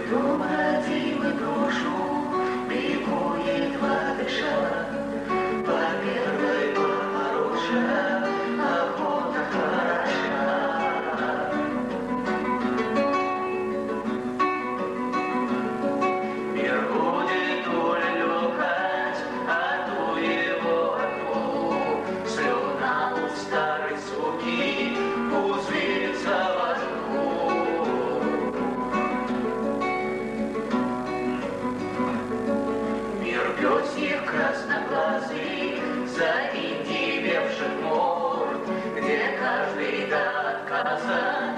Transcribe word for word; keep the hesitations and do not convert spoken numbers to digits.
Дом родимый брошу, ликует едва дыша, по первой похорошая охота хороша. Мир будет улюкать, а ту его отвод. Слюна у старой суки пузырится во рту. Мир пёсьих красноглазых, заиндевевших морд, где каждый до отказа